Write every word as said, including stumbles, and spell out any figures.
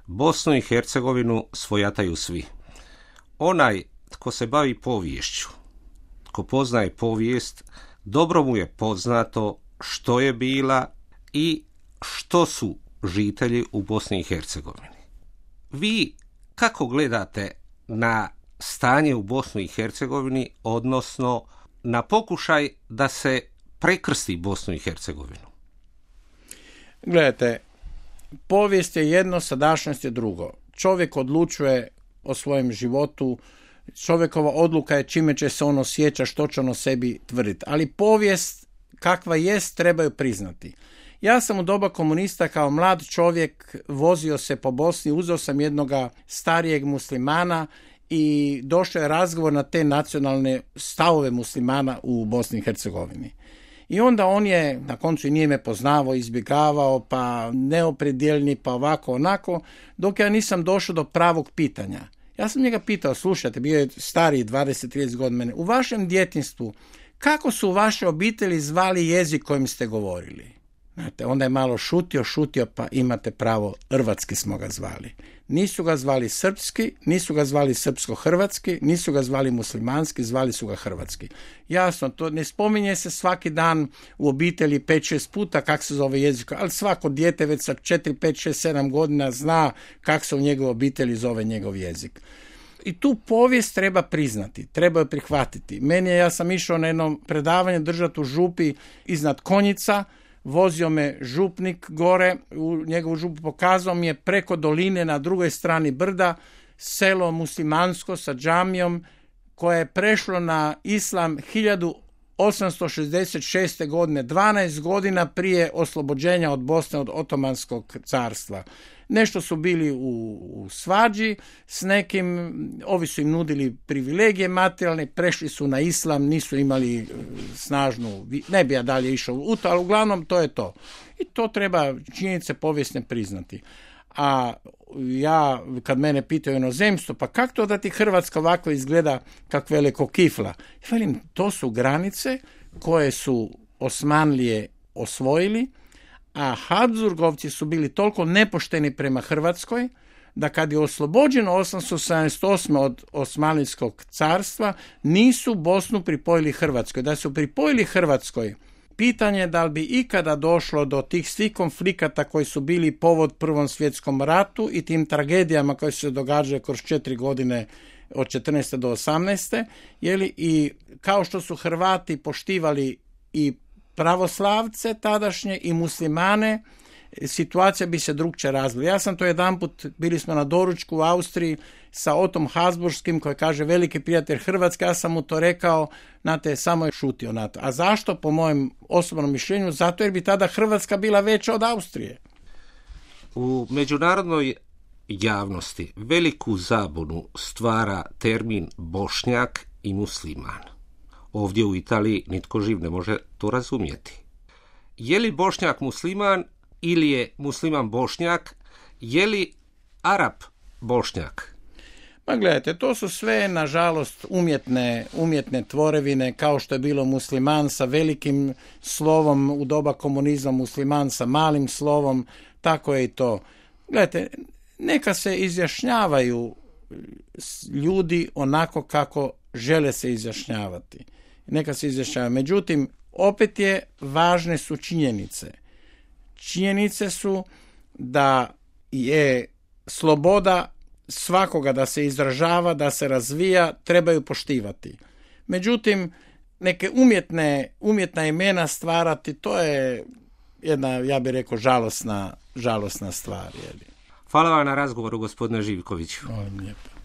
Bosnu i Hercegovinu svojataju svi. Onaj tko se bavi poviješću, tko poznaje povijest, dobro mu je poznato što je bila i što su žitelji u Bosni i Hercegovini. Vi kako gledate na stanje u Bosni i Hercegovini, odnosno na pokušaj da se prekrsti Bosnu i Hercegovinu? Gledajte, povijest je jedno, sadašnjost je drugo. Čovjek odlučuje o svojem životu, čovjekova odluka je čime će se on osjećati, što će on o sebi tvrditi. Ali povijest kakva jest trebaju priznati. Ja sam u doba komunista kao mlad čovjek vozio se po Bosni, uzeo sam jednoga starijeg muslimana i došao je razgovor na te nacionalne stavove muslimana u Bosni i Hercegovini. I onda on je, na koncu i nije me poznavao, izbjegavao, pa neopredjeljni, pa ovako, onako, dok ja nisam došao do pravog pitanja. Ja sam njega pitao, slušajte, bio je stariji dvadeset do trideset godina mene, u vašem djetinjstvu, kako su vaše obitelji zvali jezik kojim ste govorili? Znate, onda je malo šutio, šutio, pa imate pravo, hrvatski smo ga zvali. Nisu ga zvali srpski, nisu ga zvali srpsko-hrvatski, nisu ga zvali muslimanski, zvali su ga hrvatski. Jasno, to ne spominje se svaki dan u obitelji pet šest puta kako se zove jezik, ali svako dijete već sa četiri, pet, šest, sedam godina zna kako se u njegovoj obitelji zove njegov jezik. I tu povijest treba priznati, treba je prihvatiti. Meni je, ja sam išao na jedno predavanje držati u župi iznad Konjica, vozio me župnik gore, u njegovu župu pokazao mi je preko doline na drugoj strani brda selo muslimansko sa džamijom koje je prešlo na islam hiljadu osamsto šezdeset šeste. godine, dvanaest godina prije oslobođenja od Bosne od Otomanskog carstva. Nešto su bili u, u svađi s nekim, ovi su im nudili privilegije materijalne, prešli su na islam, nisu imali snažnu, ne bi ja dalje išao u to, ali uglavnom to je to. I to treba činjenice povijesne priznati. A ja, kad mene pitaju inozemstvo, pa kako to da ti Hrvatska ovako izgleda kak veliko kifla? Ja velim, to su granice koje su Osmanlije osvojili, a Habsburgovci su bili toliko nepošteni prema Hrvatskoj, da kad je oslobođeno osamsto sedamdeset osme. od Osmanlijskog carstva, nisu Bosnu pripojili Hrvatskoj. Da su pripojili Hrvatskoj, pitanje je da li bi ikada došlo do tih svih konflikata koji su bili povod Prvom svjetskom ratu i tim tragedijama koje su se događale kroz četiri godine od četrnaeste do osamnaeste. Jeli, i kao što su Hrvati poštivali i pravoslavce tadašnje i muslimane, situacija bi se drugčije razvila. Ja sam to jedanput, bili smo na doručku u Austriji sa Otom Habsburgskim koji kaže veliki prijatelj Hrvatske, ja sam mu to rekao, znate, samo je šutio na to. A zašto? Po mojem osobnom mišljenju, zato jer bi tada Hrvatska bila veća od Austrije. U međunarodnoj javnosti veliku zabunu stvara termin Bošnjak i musliman. Ovdje u Italiji nitko živ ne može to razumjeti. Je li Bošnjak musliman ili je musliman Bošnjak? Je li Arap Bošnjak? Pa gledajte, to su sve, nažalost, umjetne, umjetne tvorevine, kao što je bilo musliman sa velikim slovom u doba komunizma, musliman sa malim slovom, tako je i to. Gledajte, neka se izjašnjavaju ljudi onako kako žele se izjašnjavati. Neka se izjašnjavaju. Međutim, opet je, važne su činjenice. Činjenice su da je sloboda svakoga da se izražava, da se razvija, trebaju poštivati. Međutim, neke umjetne, umjetna imena stvarati, to je jedna, ja bih rekao, žalosna, žalosna stvar. Hvala vam na razgovoru, gospodine Živkoviću. Hvala lijepo.